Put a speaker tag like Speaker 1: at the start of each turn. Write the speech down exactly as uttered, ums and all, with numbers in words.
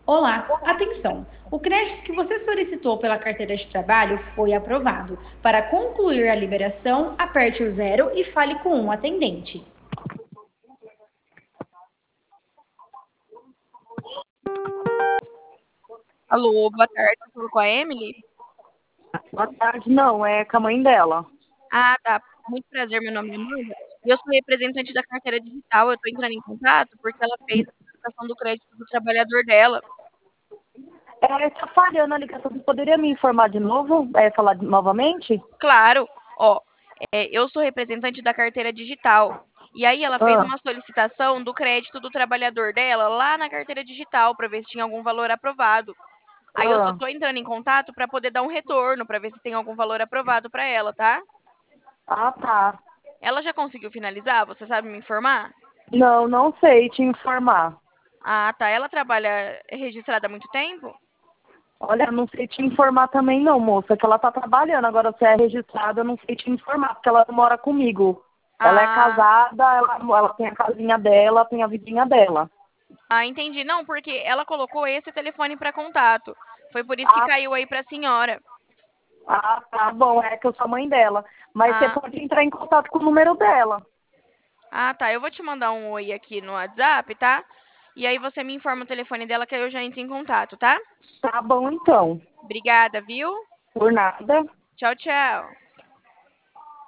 Speaker 1: Olá, atenção! O crédito que você solicitou pela carteira de trabalho foi aprovado. Para concluir a liberação, aperte o zero e fale com um atendente.
Speaker 2: Alô, boa tarde, eu falo com a Emily?
Speaker 3: Boa tarde, não, é com a mãe dela.
Speaker 2: Ah, tá. Muito prazer, meu nome é Amanda. E eu sou representante da carteira digital. Eu tô entrando em contato porque ela fez a solicitação do crédito do trabalhador dela.
Speaker 3: É, tá falhando a ligação, você poderia me informar de novo? É, falar de- novamente?
Speaker 2: Claro, ó, é, eu sou representante da carteira digital. E aí ela fez
Speaker 3: Ah,
Speaker 2: uma solicitação do crédito do trabalhador dela lá na carteira digital para ver se tinha algum valor aprovado. Aí eu só
Speaker 3: ah,
Speaker 2: tô entrando em contato para poder dar um retorno, para ver se tem algum valor aprovado para ela, tá?
Speaker 3: ah, tá.
Speaker 2: Ela já conseguiu finalizar? Você sabe me informar?
Speaker 3: Não, não sei te informar.
Speaker 2: Ah, tá. Ela trabalha registrada há muito tempo?
Speaker 3: Olha, não sei te informar também não, moça, que ela tá trabalhando. Agora, se é registrada, eu não sei te informar, porque ela não mora comigo. Ela é
Speaker 2: Ah,
Speaker 3: casada, ela, ela tem a casinha dela, tem a vidinha dela.
Speaker 2: ah, entendi. Não, porque ela colocou esse telefone para contato. Foi por isso que
Speaker 3: Ah,
Speaker 2: caiu aí para a senhora.
Speaker 3: ah, tá bom, é que eu sou a mãe dela. Mas você
Speaker 2: Ah,
Speaker 3: pode entrar em contato com o número dela.
Speaker 2: ah, tá. Eu vou te mandar um oi aqui no WhatsApp, tá? E aí você me informa o telefone dela que aí eu já entro em contato, tá?
Speaker 3: Tá bom, então.
Speaker 2: Obrigada, viu?
Speaker 3: Por nada.
Speaker 2: Tchau, tchau.